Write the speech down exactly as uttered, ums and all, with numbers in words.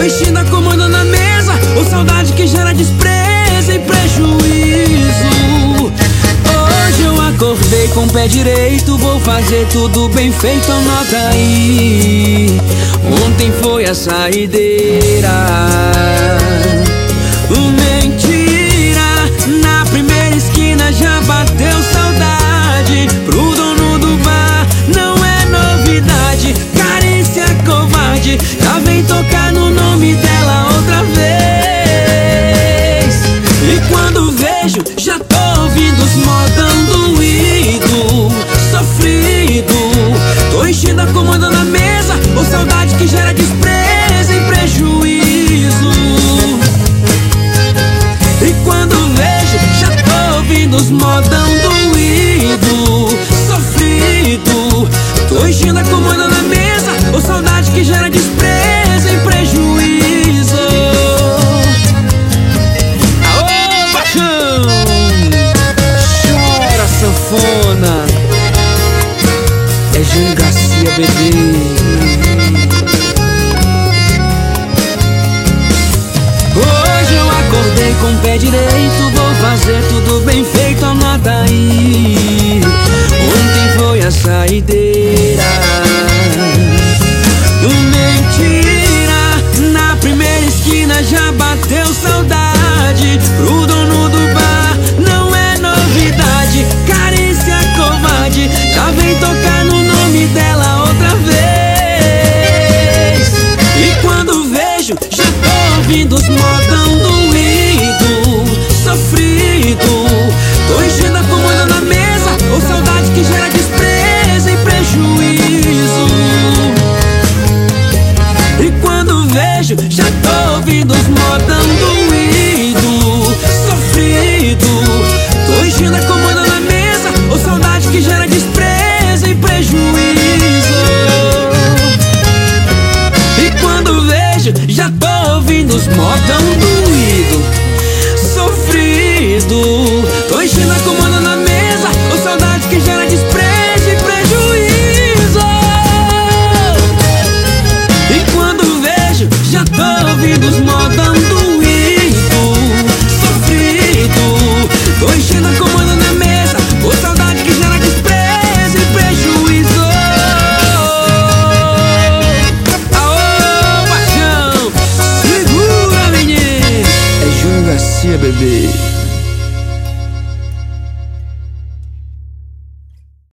tô enchendo a comanda na mesa, ou saudade que gera desprezo e prejuízo. Hoje eu acordei com o pé direito, vou fazer tudo bem feito, anota aí. Ontem foi a saideira. Mentira, na primeira esquina já bateu saudade. Pro dono do bar não é novidade, carência covarde, já vem tocar no nome dela outra vez. E quando vejo, já tô ouvindo os modão doído, sofrido. Tô enchendo a comanda na mesa, ou saudade que gera desprezo e prejuízo. E quando vejo, já tô ouvindo os modão doído, sofrido. Tô enchendo a comanda na mesa, ou saudade que gera desprezo e prejuízo. Aô, paixão! Chora, sanfona. É Jânio Garcia, bebê. Hoje eu acordei com o pé direito, vou fazer tudo